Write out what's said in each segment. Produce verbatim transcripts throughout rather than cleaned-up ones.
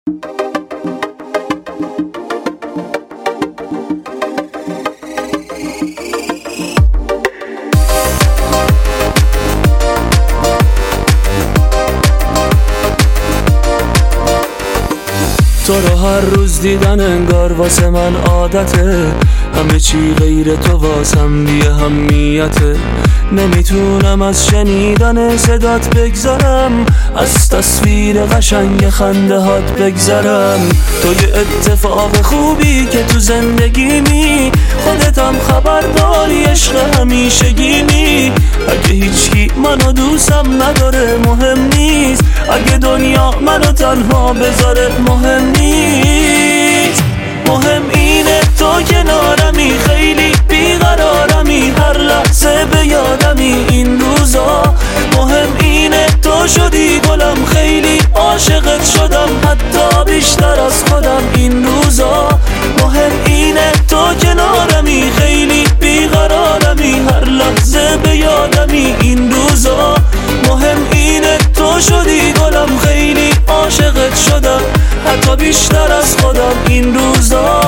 تو رو هر روز دیدن انگار واسه من عادته، همه چی غیر تو واسم بی اهمیته. نمیتونم از شنیدن صدات بگذرم، از تصویر قشنگ خنده هات بگذرم. تو یه اتفاق خوبی که تو زندگیمی، خودتم خبر داری عشق همیشگیمی. اگه هیچکی منو دوستم نداره مهم نیست، اگه دنیا منو تنها بذاره مهم نیست. مهم اینه تو کنارمی، خیلی بیقرارمی، هر لحظه به یادمی این روزا. مهم اینه تو شدی گلم، خیلی عاشقت شدم، حتی بیشتر از خودم این روزا. مهم اینه تو کنارمی، خیلی بیقرارمی، هر لحظه به یادمی این روزا. مهم اینه تو شدی گلم، خیلی عاشقت شدم، حتی بیشتر از خودم این روزا.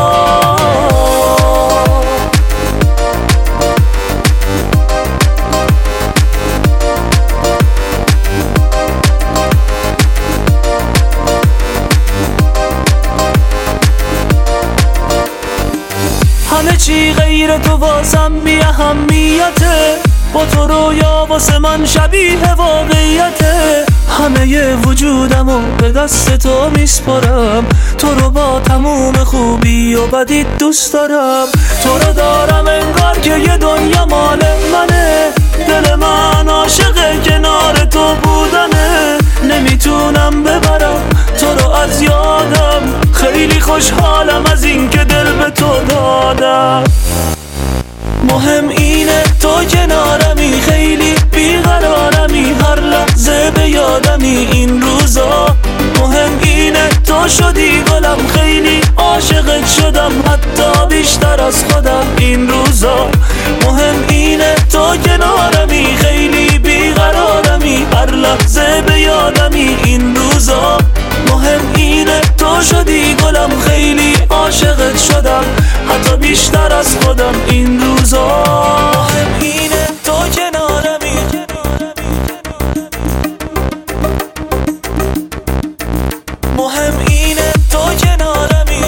همه چی غیر تو واسم بی اهمیته، با تو رویا واسه من شبیه واقعیته. همه وجودمو به دست تو میسپارم، تو رو با تموم خوبی و بدی دوست دارم. تو رو دارم انگار که یه دنیا مال منه، دل من عاشق کنار تو بودنه. نمیتونم ببرم تو رو از یادم، خیلی خوشحالم از این که دل به تو دادم. مهم اینه تو کنارمی، خیلی بیقرارمی، هر لحظه به یادمی این روزا. مهم اینه تو شدی گلم، خیلی عاشقت شدم، حتی بیشتر از خودم این روزا. مهم اینه تو کنارمی، خیلی بیقرارمی، هر لحظه به یادمی این روزا. مهم اینه تو شدی گلم، خیلی عاشقت شدم، حتی بیشتر از خودم این روزا. مهم اینه تو کنارمی، مهم اینه تو کنارمی،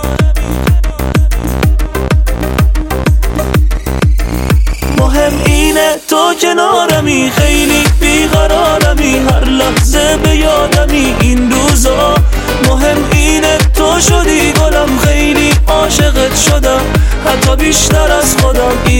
مهم اینه تو کنارمی، خیلی بیقرارمی، هر لحظه به یادمی این روزا. مهم اینه تو شدی گلم، خیلی عاشقت شدم، حتی بیشتر از خودم